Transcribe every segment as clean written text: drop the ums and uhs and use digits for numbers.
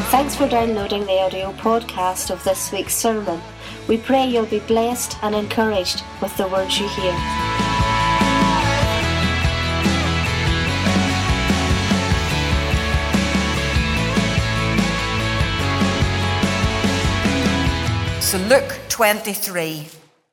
Thanks for downloading the audio podcast of this week's sermon. We pray you'll be blessed and encouraged with the words you hear. So Luke 23.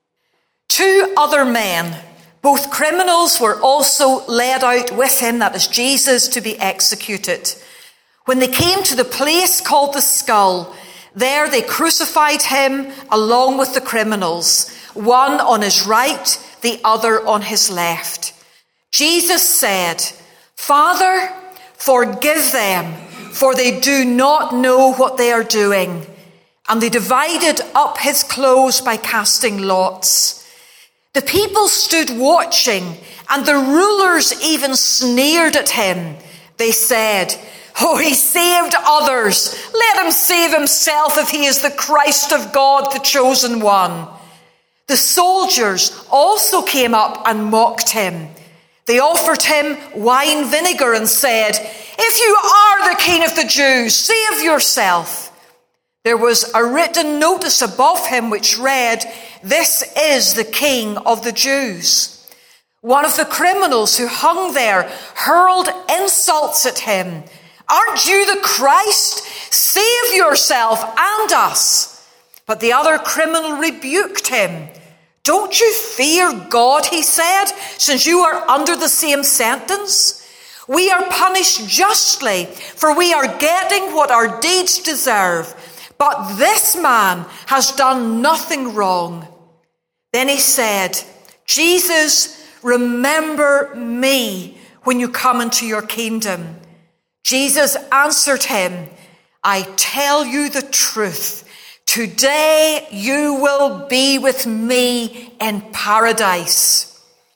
2 other men, both criminals, were also led out with him, that is Jesus, to be executed. When they came to the place called the Skull, there they crucified him along with the criminals, one on his right, the other on his left. Jesus said, "Father, forgive them, for they do not know what they are doing." And they divided up his clothes by casting lots. The people stood watching, and the rulers even sneered at him. They said, "Oh, he saved others. Let him save himself if he is the Christ of God, the chosen one." The soldiers also came up and mocked him. They offered him wine vinegar and said, "If you are the King of the Jews, save yourself." There was a written notice above him which read, "This is the King of the Jews." One of the criminals who hung there hurled insults at him. "Aren't you the Christ? Save yourself and us." But the other criminal rebuked him. "Don't you fear God," he said, "since you are under the same sentence? We are punished justly, for we are getting what our deeds deserve. But this man has done nothing wrong." Then he said, "Jesus, remember me when you come into your kingdom." Jesus answered him, "I tell you the truth. Today you will be with me in paradise."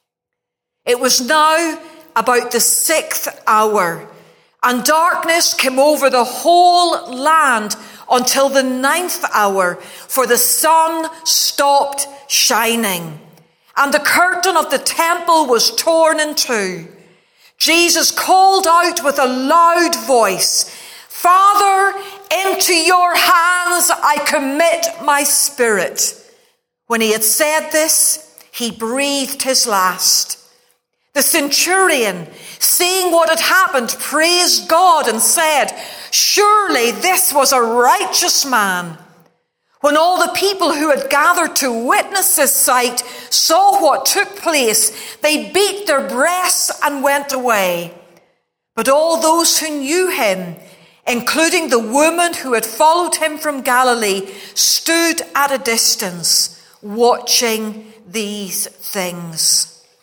It was now about the 6th hour, and darkness came over the whole land until the 9th hour, for the sun stopped shining, and the curtain of the temple was torn in two. Jesus called out with a loud voice, "Father, into your hands I commit my spirit." When he had said this, he breathed his last. The centurion, seeing what had happened, praised God and said, "Surely this was a righteous man." When all the people who had gathered to witness this sight saw what took place, they beat their breasts and went away. But all those who knew him, including the woman who had followed him from Galilee, stood at a distance, watching these things.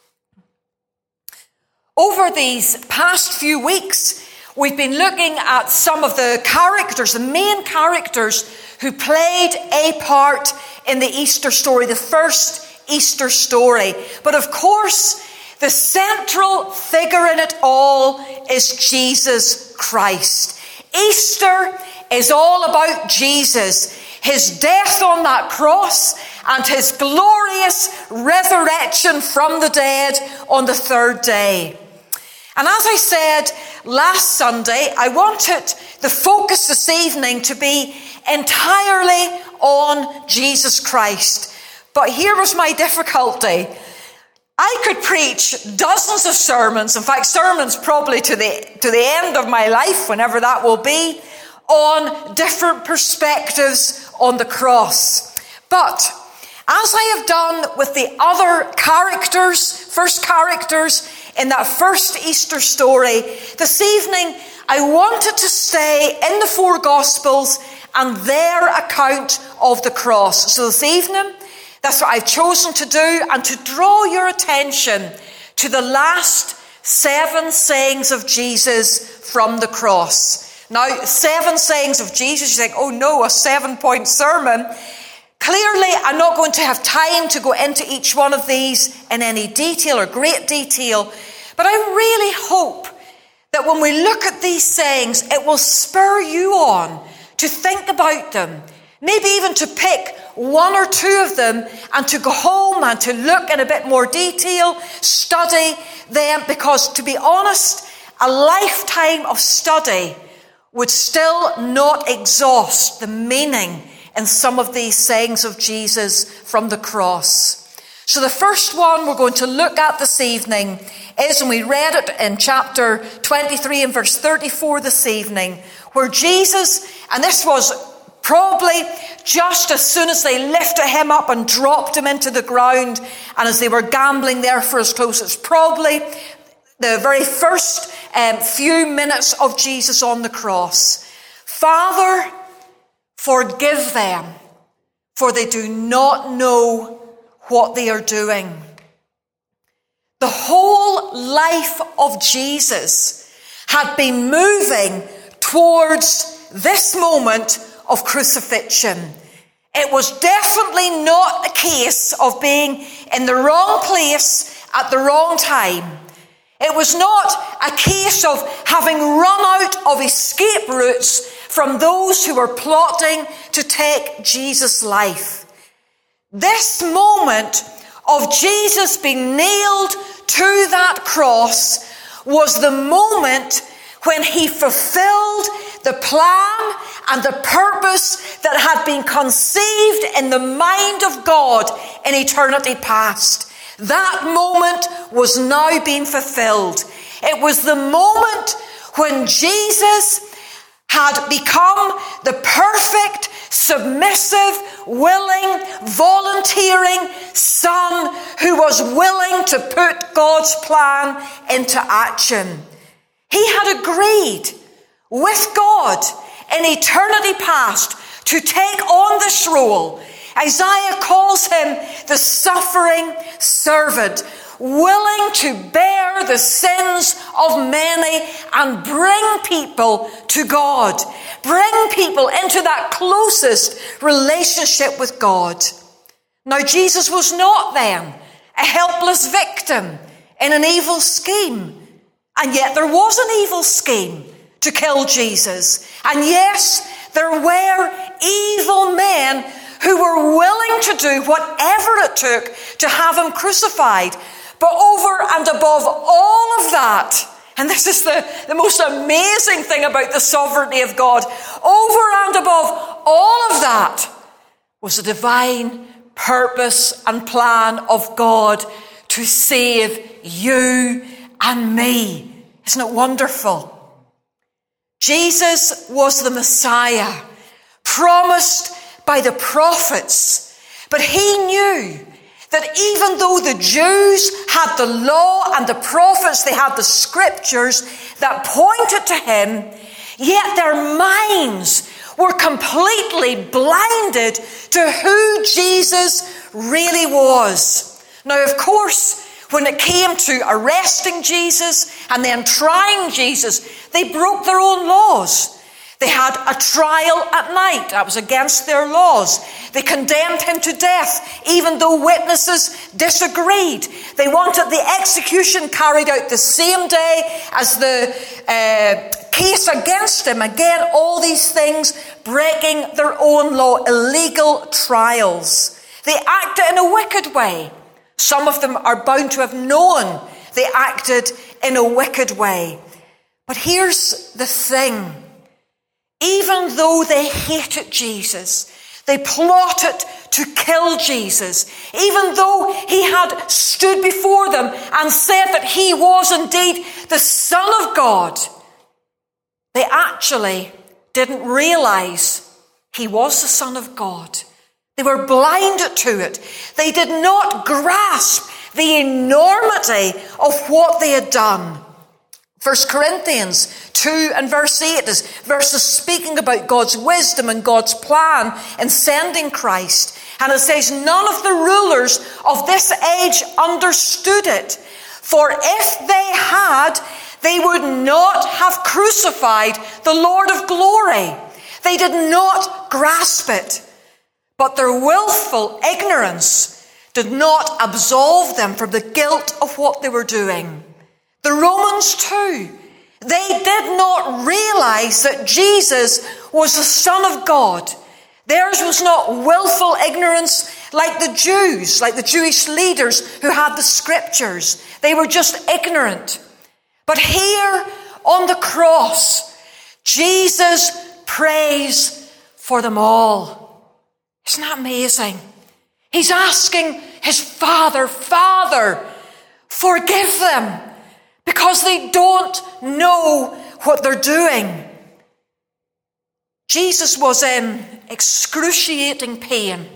Over these past few weeks, we've been looking at some of the characters, the main characters who played a part in the Easter story, the first Easter story. But of course, the central figure in it all is Jesus Christ. Easter is all about Jesus, his death on that cross, and his glorious resurrection from the dead on the 3rd day. And as I said last Sunday, I wanted the focus this evening to be entirely on Jesus Christ. But here was my difficulty. I could preach dozens of sermons, in fact, sermons probably to the end of my life, whenever that will be, on different perspectives on the cross. But as I have done with the other characters, first characters in that first Easter story, this evening I wanted to stay in the 4 Gospels and their account of the cross. So this evening, that's what I've chosen to do, and to draw your attention to the last 7 sayings of Jesus from the cross. Now, 7 sayings of Jesus, you think, oh no, a 7-point sermon. Clearly, I'm not going to have time to go into each one of these in any detail or great detail, but I really hope that when we look at these sayings, it will spur you on to think about them, maybe even to pick 1 or 2 of them and to go home and to look in a bit more detail, study them, because to be honest, a lifetime of study would still not exhaust the meaning in some of these sayings of Jesus from the cross. So the first one we're going to look at this evening is, and we read it in chapter 23 and verse 34 this evening, where Jesus, and this was probably just as soon as they lifted him up and dropped him into the ground, and as they were gambling there for his clothes, it's probably the very first few minutes of Jesus on the cross. Father, forgive them, for they do not know what they are doing. The whole life of Jesus had been moving towards this moment of crucifixion. It was definitely not a case of being in the wrong place at the wrong time. It was not a case of having run out of escape routes from those who were plotting to take Jesus' life. This moment of Jesus being nailed to that cross was the moment when he fulfilled the plan and the purpose that had been conceived in the mind of God in eternity past. That moment was now being fulfilled. It was the moment when Jesus had become the perfect, submissive, willing, volunteering son who was willing to put God's plan into action. He had agreed with God in eternity past to take on this role. Isaiah calls him the suffering servant, willing to bear the sins of many and bring people to God. Bring people into that closest relationship with God. Now, Jesus was not then a helpless victim in an evil scheme. And yet there was an evil scheme to kill Jesus. And yes, there were evil men who were willing to do whatever it took to have him crucified. But over and above all of that, and this is the most amazing thing about the sovereignty of God, over and above all of that was the divine purpose and plan of God to save you and me. Isn't it wonderful? Jesus was the Messiah, promised by the prophets, but he knew that even though the Jews had the law and the prophets, they had the scriptures that pointed to him, yet their minds were completely blinded to who Jesus really was. Now, of course, when it came to arresting Jesus and then trying Jesus, they broke their own laws. They had a trial at night. That was against their laws. They condemned him to death, even though witnesses disagreed. They wanted the execution carried out the same day as the case against him. Again, all these things breaking their own law, illegal trials. They acted in a wicked way. Some of them are bound to have known they acted in a wicked way. But here's the thing. Even though they hated Jesus, they plotted to kill Jesus, even though he had stood before them and said that he was indeed the Son of God, they actually didn't realize he was the Son of God. They were blinded to it. They did not grasp the enormity of what they had done. 1 Corinthians 2 and verse 8 is verses speaking about God's wisdom and God's plan in sending Christ. And it says, none of the rulers of this age understood it. For if they had, they would not have crucified the Lord of glory. They did not grasp it. But their willful ignorance did not absolve them from the guilt of what they were doing. The Romans too, they did not realize that Jesus was the Son of God. Theirs was not willful ignorance like the Jews, like the Jewish leaders who had the scriptures. They were just ignorant. But here on the cross, Jesus prays for them all. Isn't that amazing? He's asking his Father, Father, forgive them because they don't know what they're doing. Jesus was in excruciating pain.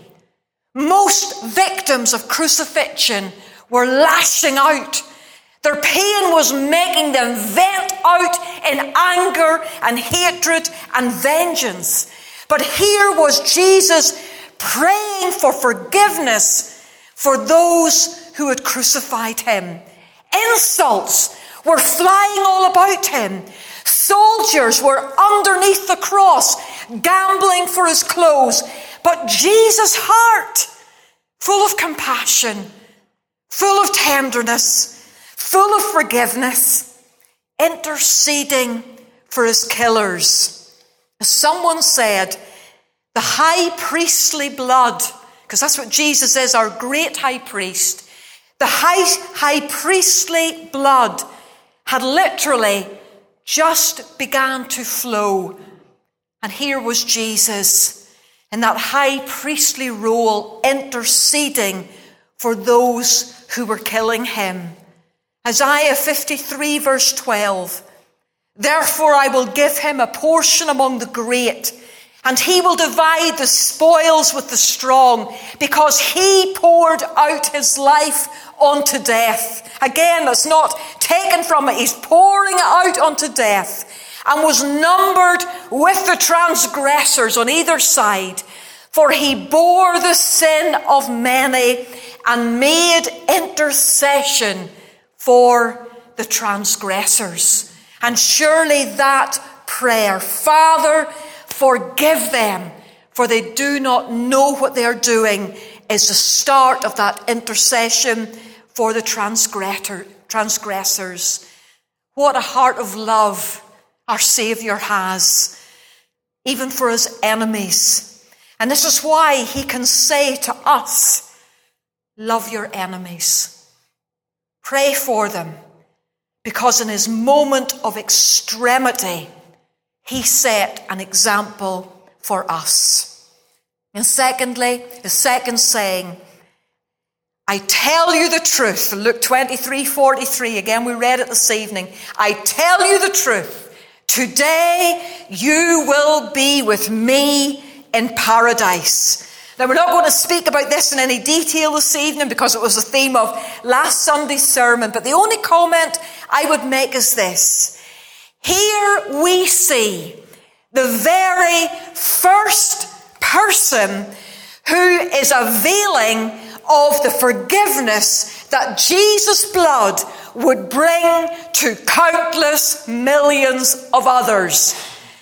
Most victims of crucifixion were lashing out. Their pain was making them vent out in anger and hatred and vengeance. But here was Jesus praying for forgiveness for those who had crucified him. Insults were flying all about him. Soldiers were underneath the cross, gambling for his clothes. But Jesus' heart, full of compassion, full of tenderness, full of forgiveness, interceding for his killers. As someone said, the high priestly blood, because that's what Jesus is, our great high priest, the high priestly blood had literally just began to flow. And here was Jesus in that high priestly role, interceding for those who were killing him. Isaiah 53 verse 12. Therefore I will give him a portion among the great, and he will divide the spoils with the strong, because he poured out his life unto death. Again, that's not taken from it. He's pouring it out unto death, and was numbered with the transgressors on either side. For he bore the sin of many and made intercession for the transgressors. And surely that prayer, Father, forgive them, for they do not know what they are doing, is the start of that intercession for the transgressors. What a heart of love our Saviour has, even for his enemies. And this is why he can say to us, love your enemies. Pray for them, because in his moment of extremity, he set an example for us. And secondly, the second saying, I tell you the truth. Luke 23:43, again we read it this evening. I tell you the truth. Today you will be with me in paradise. Now, we're not going to speak about this in any detail this evening because it was the theme of last Sunday's sermon, but the only comment I would make is this. Here we see the very first person who is availing of the forgiveness that Jesus' blood would bring to countless millions of others.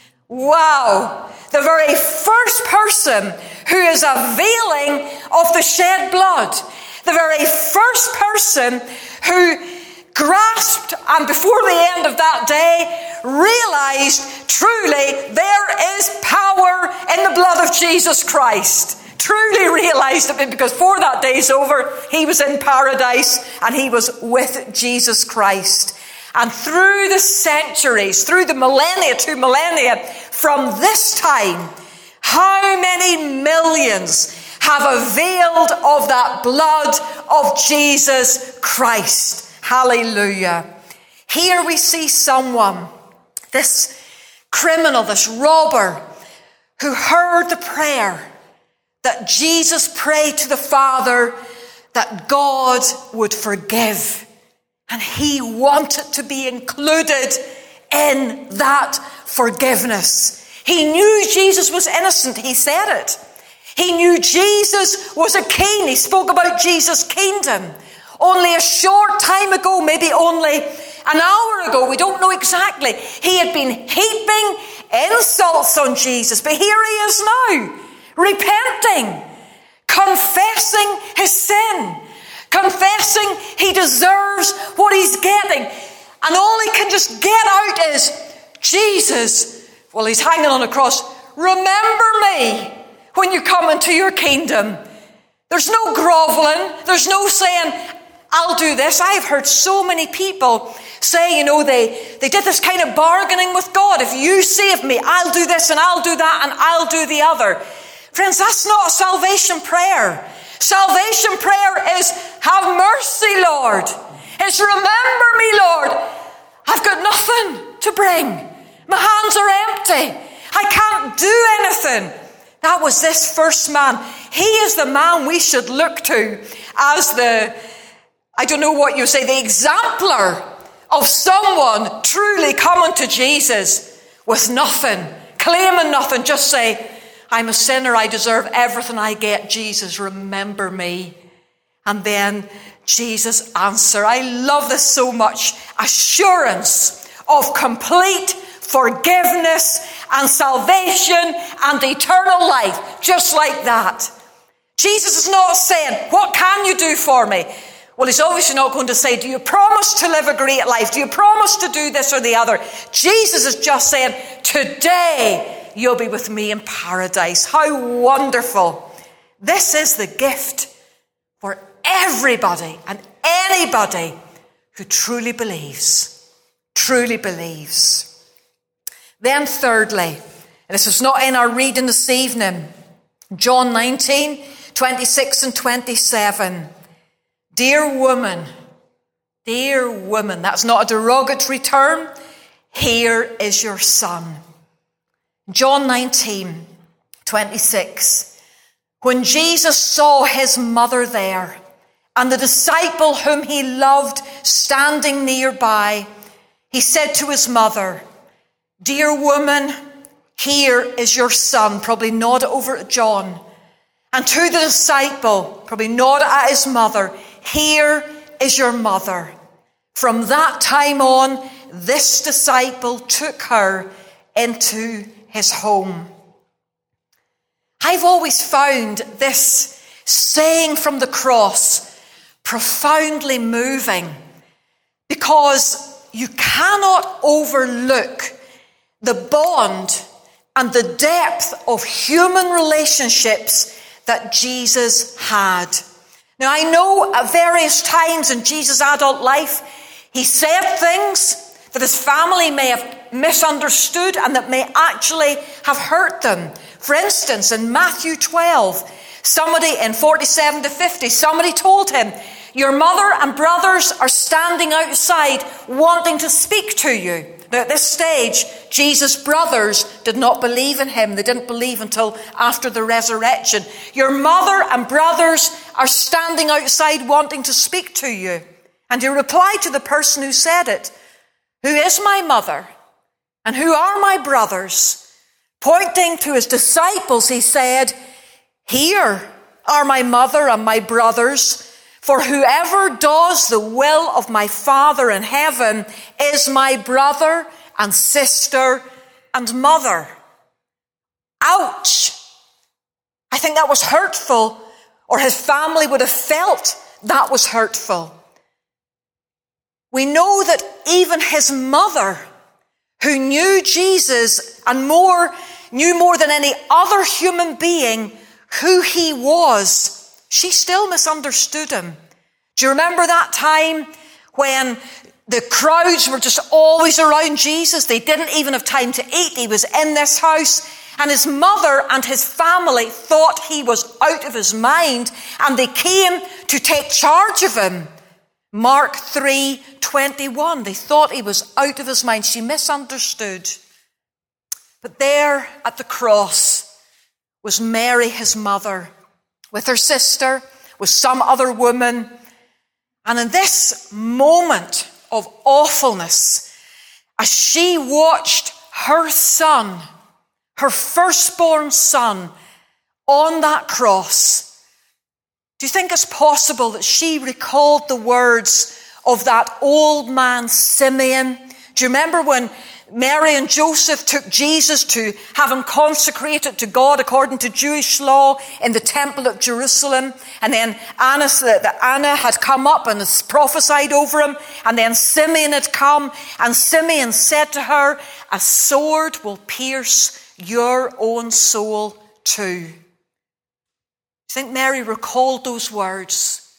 Wow! The very first person who is availing of the shed blood. The very first person who grasped and before the end of that day realized truly there is power in the blood of Jesus Christ. Truly realized it, because before that day's over, he was in paradise and he was with Jesus Christ. And through the centuries, through the millennia, 2 millennia, from this time, how many millions have availed of that blood of Jesus Christ? Hallelujah. Here we see someone, this criminal, this robber, who heard the prayer that Jesus prayed to the Father that God would forgive. And he wanted to be included in that forgiveness. He knew Jesus was innocent. He said it. He knew Jesus was a king. He spoke about Jesus' kingdom. Only a short time ago, maybe only an hour ago, we don't know exactly, he had been heaping insults on Jesus. But here he is now, repenting, confessing his sin, confessing he deserves what he's getting. And all he can just get out is, Jesus, well, he's hanging on a cross, remember me when you come into your kingdom. There's no groveling. There's no saying, I'll do this. I've heard so many people say, they did this kind of bargaining with God. If you save me, I'll do this and I'll do that and I'll do the other. Friends, that's not a salvation prayer. Salvation prayer is, have mercy, Lord. It's remember me, Lord. I've got nothing to bring. My hands are empty. I can't do anything. That was this first man. He is the man we should look to as the exemplar of someone truly coming to Jesus with nothing, claiming nothing, just say, I'm a sinner, I deserve everything I get. Jesus, remember me. And then Jesus' answer. I love this so much. Assurance of complete forgiveness and salvation and eternal life. Just like that. Jesus is not saying, what can you do for me? Well, he's obviously not going to say, do you promise to live a great life? Do you promise to do this or the other? Jesus is just saying, today you'll be with me in paradise. How wonderful. This is the gift for everybody and anybody who truly believes. Truly believes. Then thirdly, and this is not in our reading this evening, John 19, 26 and 27. Dear woman, that's not a derogatory term. Here is your son. John 19, 26. When Jesus saw his mother there and the disciple whom he loved standing nearby, he said to his mother, Dear woman, here is your son. Probably nod over at John. And to the disciple, probably nod at his mother, here is your mother. From that time on, this disciple took her into his home. I've always found this saying from the cross profoundly moving, because you cannot overlook the bond and the depth of human relationships that Jesus had. Now, I know at various times in Jesus' adult life, he said things that his family may have misunderstood and that may actually have hurt them. For instance, in Matthew 12, somebody in 47 to 50, somebody told him, your mother and brothers are standing outside wanting to speak to you. Now, at this stage, Jesus' brothers did not believe in him. They didn't believe until after the resurrection. Your mother and brothers are standing outside wanting to speak to you. And he replied to the person who said it, who is my mother and who are my brothers? Pointing to his disciples, he said, here are my mother and my brothers. For whoever does the will of my Father in heaven is my brother and sister and mother. Ouch! I think that was hurtful, or his family would have felt that was hurtful. We know that even his mother, who knew Jesus and knew more than any other human being who he was, she still misunderstood him. Do you remember that time when the crowds were just always around Jesus? They didn't even have time to eat. He was in this house, and his mother and his family thought he was out of his mind, and they came to take charge of him. Mark 3:21. They thought he was out of his mind. She misunderstood. But there at the cross was Mary, his mother, with her sister, with some other woman. And in this moment of awfulness, as she watched her son, her firstborn son, on that cross, do you think it's possible that she recalled the words of that old man Simeon? Do you remember when Mary and Joseph took Jesus to have him consecrated to God according to Jewish law in the temple at Jerusalem? And then Anna had come up and prophesied over him. And then Simeon had come, and Simeon said to her, a sword will pierce your own soul too. I think Mary recalled those words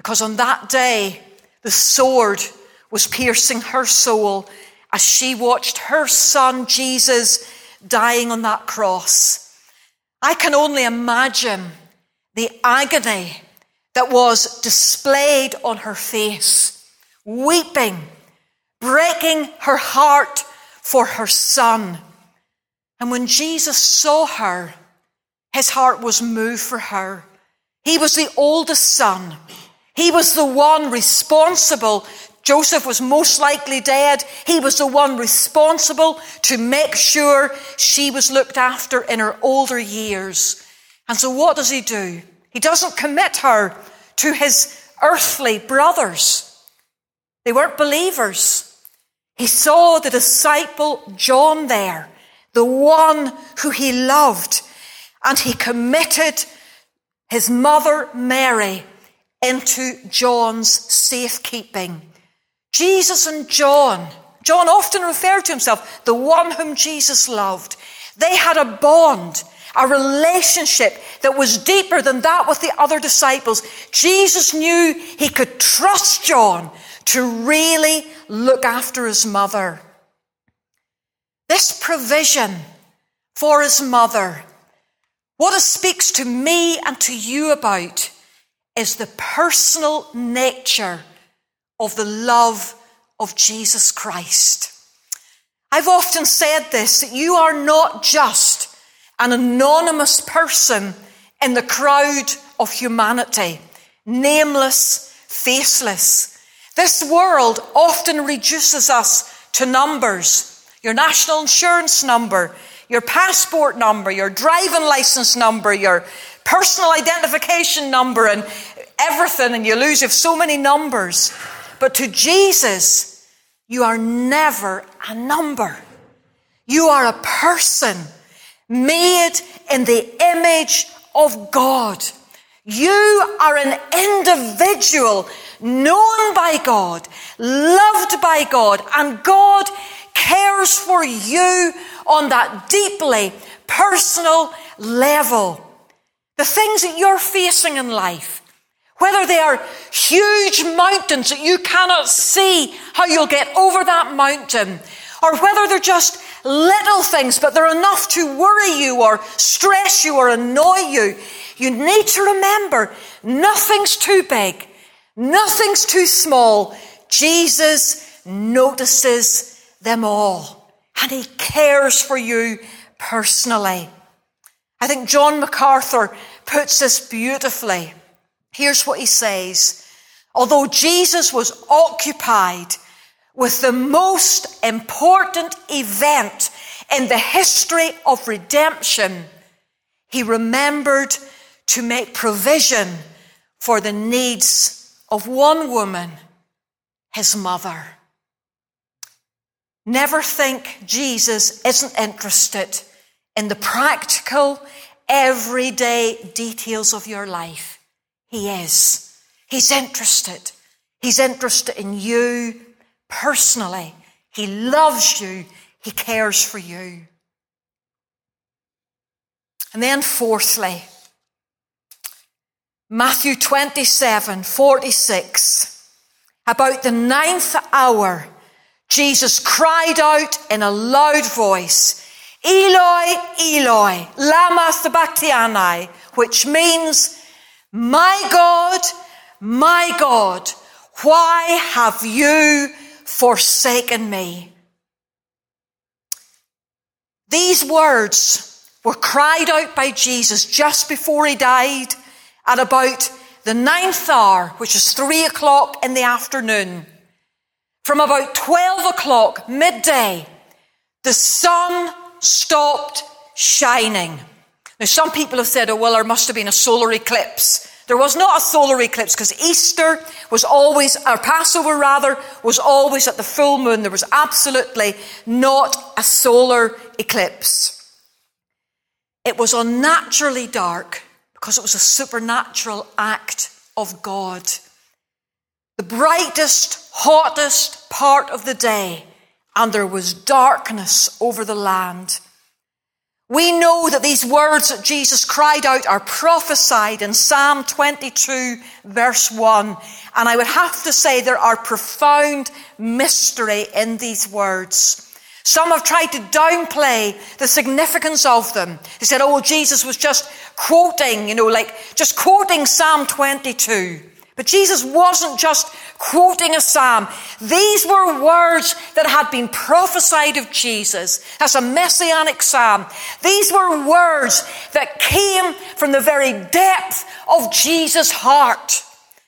because on that day, the sword was piercing her soul as she watched her son, Jesus, dying on that cross. I can only imagine the agony that was displayed on her face, weeping, breaking her heart for her son. And when Jesus saw her, his heart was moved for her. He was the oldest son. He was the one responsible. Joseph was most likely dead. He was the one responsible to make sure she was looked after in her older years. And so what does he do? He doesn't commit her to his earthly brothers. They weren't believers. He saw the disciple John there, the one who he loved, and he committed his mother Mary into John's safekeeping. Jesus and John often referred to himself, the one whom Jesus loved. They had a bond, a relationship that was deeper than that with the other disciples. Jesus knew he could trust John to really look after his mother. This provision for his mother, what it speaks to me and to you about is the personal nature of the love of Jesus Christ. I've often said this, that you are not just an anonymous person in the crowd of humanity, nameless, faceless. This world often reduces us to numbers. Your national insurance number, your passport number, your driving license number, your personal identification number, and everything, and you have so many numbers. But to Jesus, you are never a number. You are a person made in the image of God. You are an individual known by God, loved by God, and God cares for you on that deeply personal level. The things that you're facing in life, whether they are huge mountains that you cannot see how you'll get over that mountain, or whether they're just little things, but they're enough to worry you or stress you or annoy you, you need to remember nothing's too big, nothing's too small. Jesus notices them all, and he cares for you personally. I think John MacArthur puts this beautifully. Here's what he says. Although Jesus was occupied with the most important event in the history of redemption, he remembered to make provision for the needs of one woman, his mother. Never think Jesus isn't interested in the practical, everyday details of your life. He is. He's interested. He's interested in you personally. He loves you. He cares for you. And then fourthly, Matthew 27:46. About the 9th hour, Jesus cried out in a loud voice, Eloi, Eloi, lama sabachthani, which means, my God, why have you forsaken me? These words were cried out by Jesus just before he died at about the 9th hour, which is 3 o'clock in the afternoon. From about 12 o'clock, midday, the sun stopped shining. Now, some people have said, oh, well, there must have been a solar eclipse. There was not a solar eclipse because Easter was always, or Passover rather, was always at the full moon. There was absolutely not a solar eclipse. It was unnaturally dark because it was a supernatural act of God. The brightest, hottest part of the day, and there was darkness over the land. We know that these words that Jesus cried out are prophesied in Psalm 22, verse 1. And I would have to say there are profound mystery in these words. Some have tried to downplay the significance of them. They said, oh, Jesus was just quoting, just quoting Psalm 22. But Jesus wasn't just quoting a psalm. These were words that had been prophesied of Jesus as a messianic psalm. These were words that came from the very depth of Jesus' heart.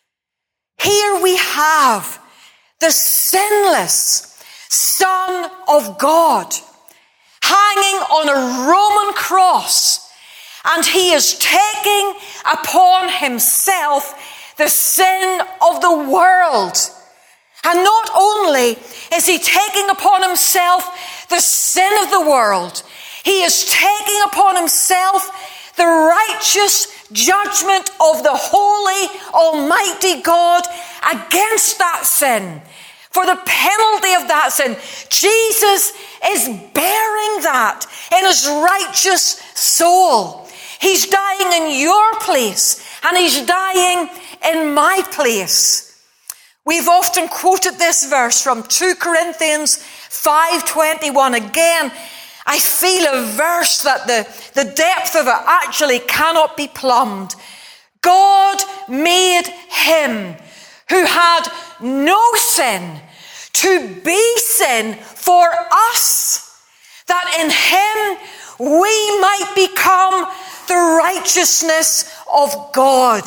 Here we have the sinless Son of God hanging on a Roman cross, and he is taking upon himself the sin of the world. And not only is he taking upon himself the sin of the world, he is taking upon himself the righteous judgment of the holy, almighty God against that sin. For the penalty of that sin, Jesus is bearing that in his righteous soul. He's dying in your place, and he's dying in my place. We've often quoted this verse from 2 Corinthians 5:21. Again, I feel a verse that the depth of it actually cannot be plumbed. God made him who had no sin to be sin for us, that in him we might become the righteousness of God.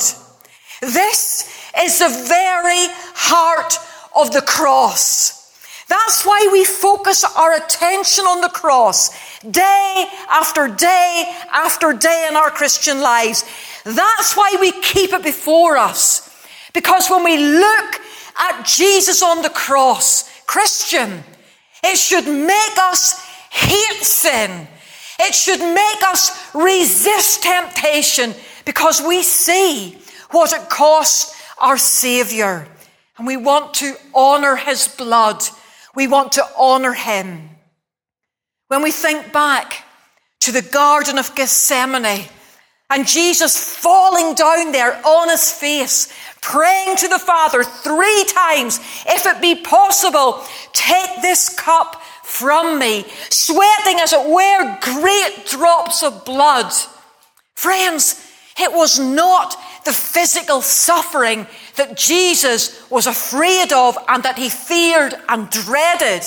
This is the very heart of the cross. That's why we focus our attention on the cross day after day after day in our Christian lives. That's why we keep it before us. Because when we look at Jesus on the cross, Christian, it should make us hate sin. It should make us resist temptation, because we see what it cost our Saviour. And we want to honour his blood. We want to honour him. When we think back to the Garden of Gethsemane and Jesus falling down there on his face, praying to the Father 3 times, if it be possible, take this cup from me, sweating as it were great drops of blood. Friends, it was not the physical suffering that Jesus was afraid of and that he feared and dreaded.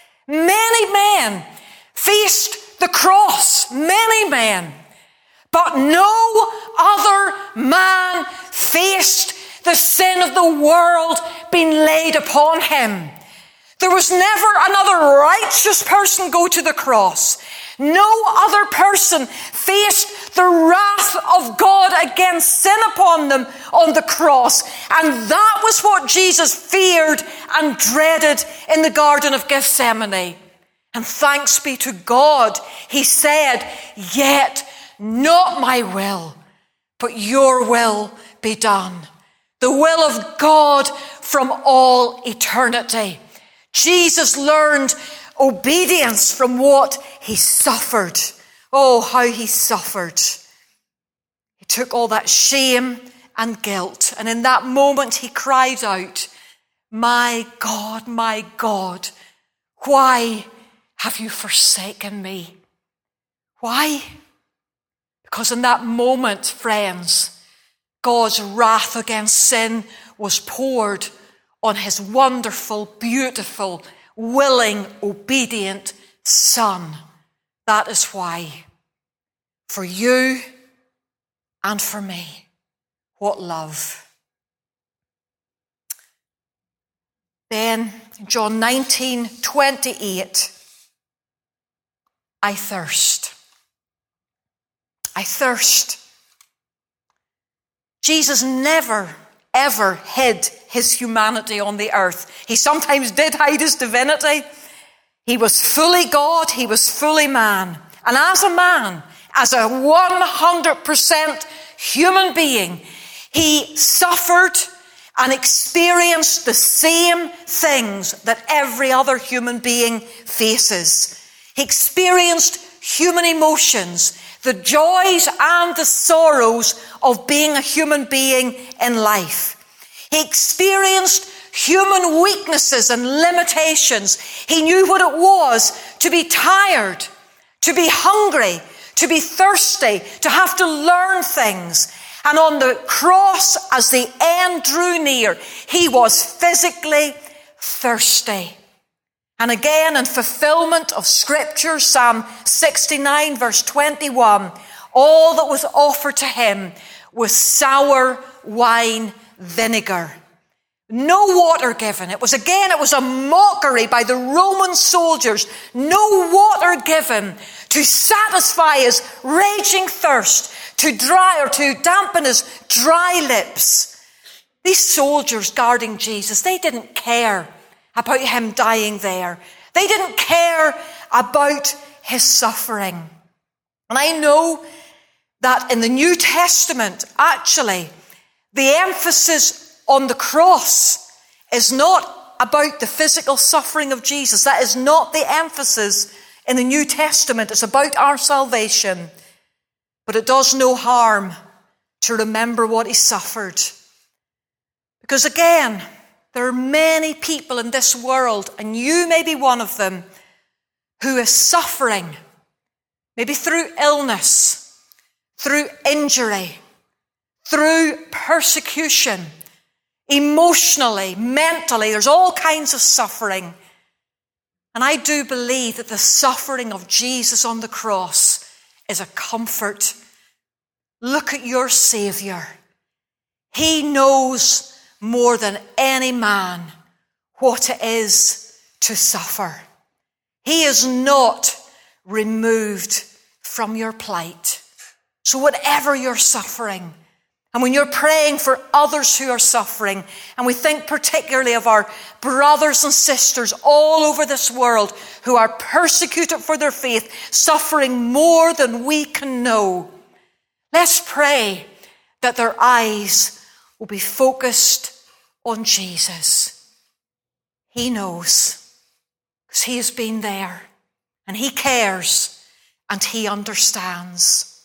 Many men faced the cross, many men, but no other man faced the sin of the world being laid upon him. There was never another righteous person go to the cross. No other person faced the wrath of God against sin upon them on the cross. And that was what Jesus feared and dreaded in the Garden of Gethsemane. And thanks be to God, he said, yet not my will, but your will be done. The will of God from all eternity. Jesus learned obedience from what he suffered. Oh, how he suffered. He took all that shame and guilt, and in that moment he cried out, my God, why have you forsaken me? Why? Because in that moment, friends, God's wrath against sin was poured on his wonderful, beautiful, willing, obedient Son. That is why. For you and for me. What love. Then, John 19:28, I thirst. I thirst. Jesus never, ever hid his humanity on the earth. He sometimes did hide his divinity. He was fully God, he was fully man. And as a man, as a 100% human being, he suffered and experienced the same things that every other human being faces. He experienced human emotions, the joys and the sorrows of being a human being in life. He experienced human weaknesses and limitations. He knew what it was to be tired, to be hungry, to be thirsty, to have to learn things. And on the cross, as the end drew near, he was physically thirsty. And again, in fulfillment of Scripture, Psalm 69, verse 21, all that was offered to him was sour wine vinegar. No water given. It was a mockery by the Roman soldiers. No water given to satisfy his raging thirst, to dampen his dry lips. These soldiers guarding Jesus, they didn't care about him dying there. They didn't care about his suffering. And I know that in the New Testament, actually, the emphasis on the cross is not about the physical suffering of Jesus. That is not the emphasis in the New Testament. It's about our salvation. But it does no harm to remember what he suffered. Because again, there are many people in this world, and you may be one of them, who is suffering, maybe through illness, through injury, through persecution, emotionally, mentally. There's all kinds of suffering. And I do believe that the suffering of Jesus on the cross is a comfort. Look at your Savior. He knows more than any man what it is to suffer. He is not removed from your plight. So whatever you're suffering, and when you're praying for others who are suffering, and we think particularly of our brothers and sisters all over this world who are persecuted for their faith, suffering more than we can know, let's pray that their eyes will be focused on Jesus. He knows, because he has been there, and he cares, and he understands.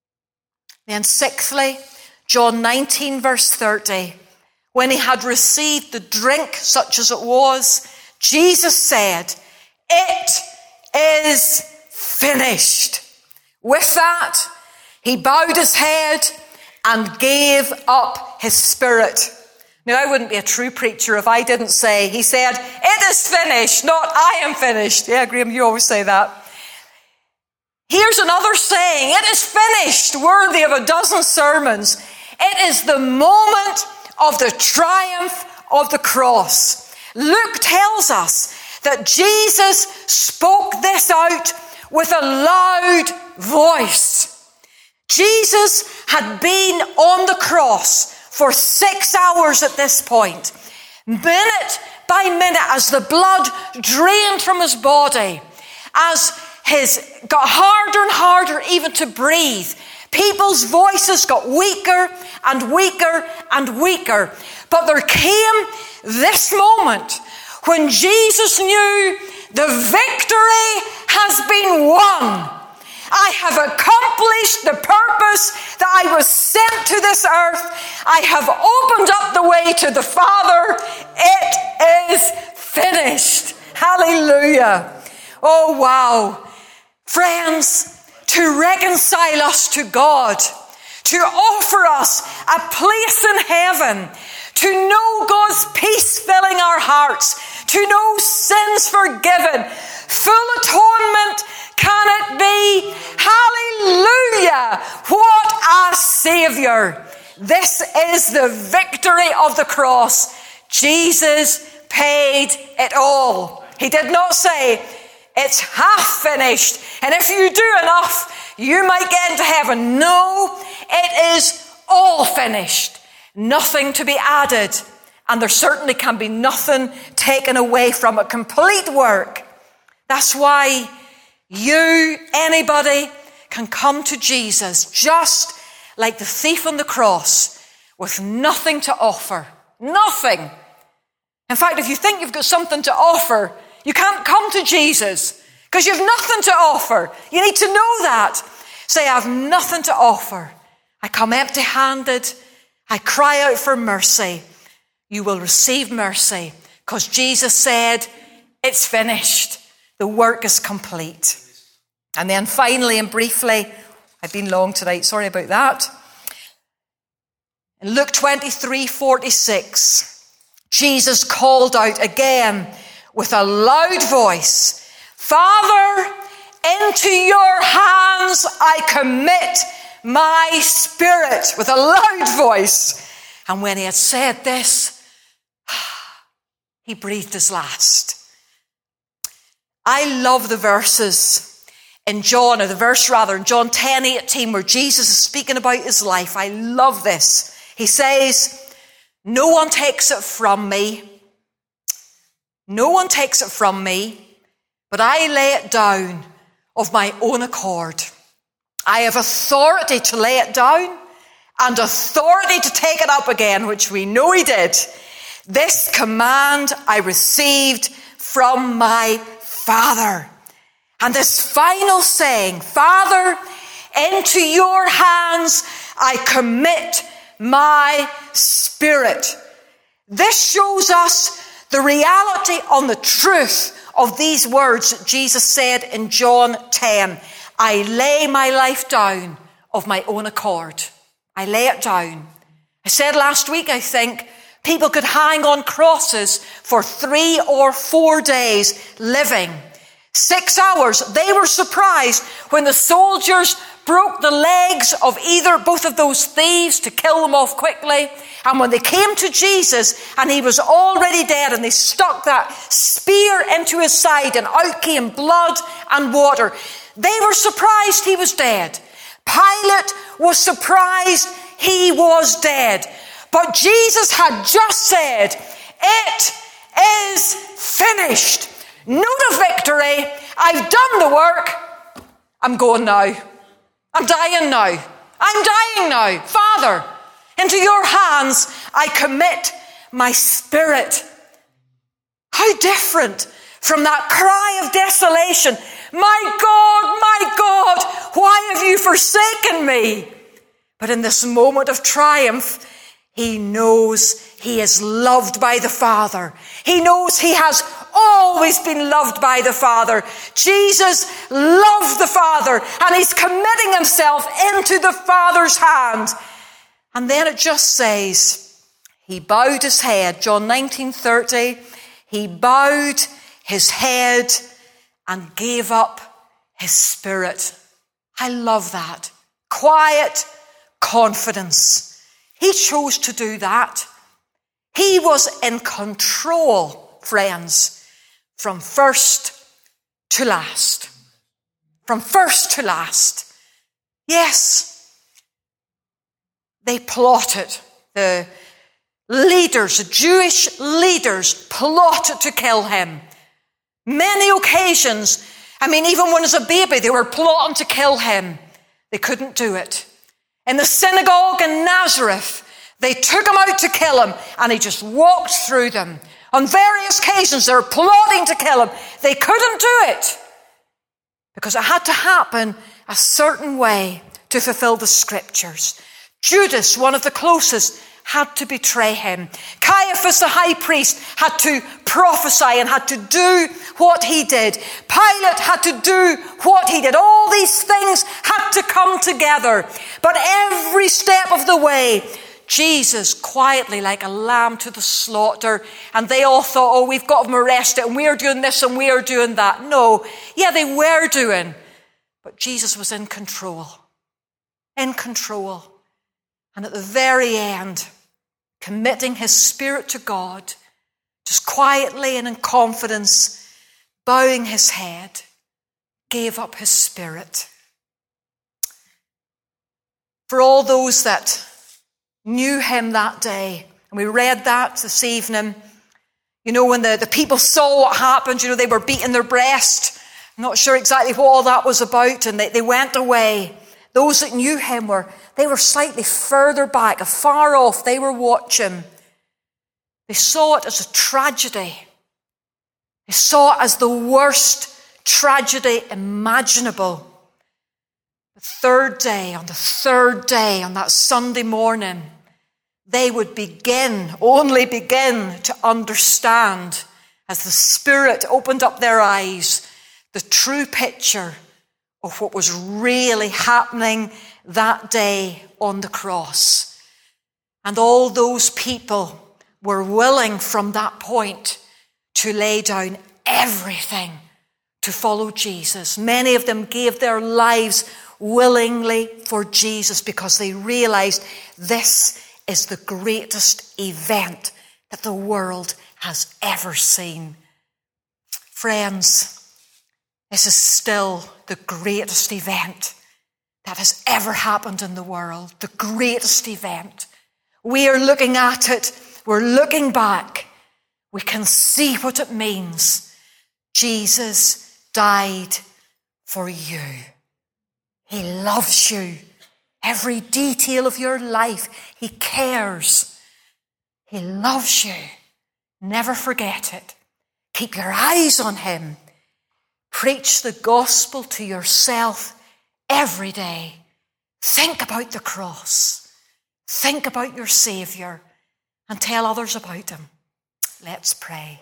Then sixthly, John 19, verse 30, when he had received the drink, such as it was, Jesus said, "It is finished." With that, he bowed his head and gave up his spirit. Now, I wouldn't be a true preacher if I didn't say, he said, "It is finished," not "I am finished." Yeah, Graham, you always say that. Here's another saying, "It is finished," worthy of a dozen sermons. It is the moment of the triumph of the cross. Luke tells us that Jesus spoke this out with a loud voice. Jesus had been on the cross for 6 hours at this point. Minute by minute, as the blood drained from his body, as his got harder and harder even to breathe, people's voices got weaker and weaker and weaker. But there came this moment when Jesus knew the victory has been won. I have accomplished the purpose that I was sent to this earth. I have opened up the way to the Father. It is finished. Hallelujah. Oh, wow. Friends, to reconcile us to God, to offer us a place in heaven, to know God's peace filling our hearts, to know sins forgiven, full atonement. Can it be? Hallelujah! What a Savior. This is the victory of the cross. Jesus paid it all. He did not say, "It's half finished, and if you do enough, you might get into heaven." No, it is all finished. Nothing to be added, and there certainly can be nothing taken away from it. Complete work. That's why you, anybody, can come to Jesus just like the thief on the cross with nothing to offer. Nothing. In fact, if you think you've got something to offer, you can't come to Jesus because you've nothing to offer. You need to know that. Say, I have nothing to offer. I come empty-handed. I cry out for mercy. You will receive mercy, because Jesus said, it's finished. The work is complete. And then finally and briefly, I've been long tonight, sorry about that. In Luke 23:46, Jesus called out again with a loud voice, Father, into your hands I commit my spirit, with a loud voice. And when he had said this, he breathed his last. I love the verses in John 10:18, where Jesus is speaking about his life. I love this. He says, no one takes it from me. No one takes it from me, but I lay it down of my own accord. I have authority to lay it down and authority to take it up again, which we know he did. This command I received from my Father. And this final saying, Father, into your hands I commit my spirit. This shows us the reality on the truth of these words that Jesus said in John 10. I lay my life down of my own accord. I lay it down. I said last week, I think, people could hang on crosses for 3 or 4 days living. 6 hours. They were surprised when the soldiers broke the legs of both of those thieves to kill them off quickly. And when they came to Jesus and he was already dead and they stuck that spear into his side and out came blood and water, they were surprised he was dead. Pilate was surprised he was dead. But Jesus had just said, it is finished. Note of victory. I've done the work. I'm going now. I'm dying now. I'm dying now. Father, into your hands I commit my spirit. How different from that cry of desolation. My God, why have you forsaken me? But in this moment of triumph, he knows he is loved by the Father. He knows he has always been loved by the Father. Jesus loved the Father, and he's committing himself into the Father's hand. And then it just says, he bowed his head. John 19:30, he bowed his head and gave up his spirit. I love that. Quiet confidence. He chose to do that. He was in control, friends, from first to last. From first to last. Yes, they plotted. The leaders, the Jewish leaders, plotted to kill him. Many occasions. Even when he was a baby, they were plotting to kill him. They couldn't do it. In the synagogue in Nazareth, they took him out to kill him, and he just walked through them. On various occasions, they were plotting to kill him. They couldn't do it because it had to happen a certain way to fulfill the scriptures. Judas, one of the closest, had to betray him. Caiaphas, the high priest, had to prophesy and had to do what he did. Pilate had to do what he did. All these things had to come together. But every step of the way, Jesus quietly, like a lamb to the slaughter, and they all thought, we've got him arrested and we're doing this and we're doing that. No, yeah, they were doing, but Jesus was in control. In control. And at the very end, committing his spirit to God, just quietly and in confidence, bowing his head, gave up his spirit. For all those that knew him that day, and we read that this evening, when the people saw what happened, they were beating their breast. I'm not sure exactly what all that was about, and they went away. Those that knew him they were slightly further back, afar off. They were watching. They saw it as a tragedy. They saw it as the worst tragedy imaginable. The third day, on that Sunday morning, they would only begin to understand, as the Spirit opened up their eyes, the true picture of what was really happening that day on the cross. And all those people were willing from that point to lay down everything to follow Jesus. Many of them gave their lives willingly for Jesus because they realized this is the greatest event that the world has ever seen. Friends, this is still the greatest event that has ever happened in the world. The greatest event. We are looking at it. We're looking back. We can see what it means. Jesus died for you. He loves you. Every detail of your life, he cares. He loves you. Never forget it. Keep your eyes on him. Preach the gospel to yourself every day. Think about the cross. Think about your Saviour and tell others about him. Let's pray.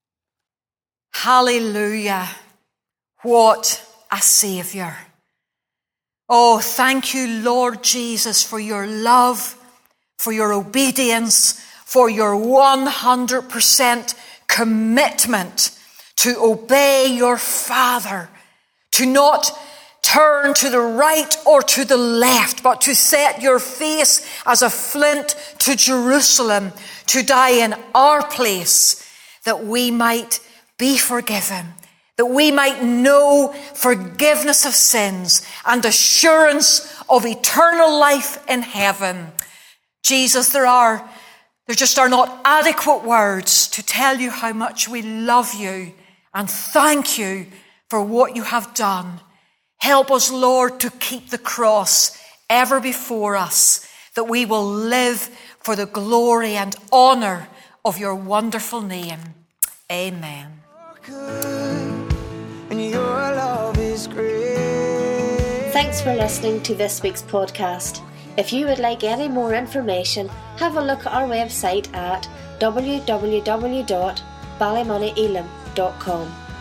Hallelujah. What a Saviour. Oh, thank you, Lord Jesus, for your love, for your obedience, for your 100% commitment to obey your Father, to not turn to the right or to the left, but to set your face as a flint to Jerusalem, to die in our place, that we might be forgiven, that we might know forgiveness of sins and assurance of eternal life in heaven. Jesus, there just are not adequate words to tell you how much we love you and thank you for what you have done. Help us, Lord, to keep the cross ever before us, that we will live for the glory and honour of your wonderful name. Amen. Thanks for listening to this week's podcast. If you would like any more information, have a look at our website at www.ballymonnyelam.com.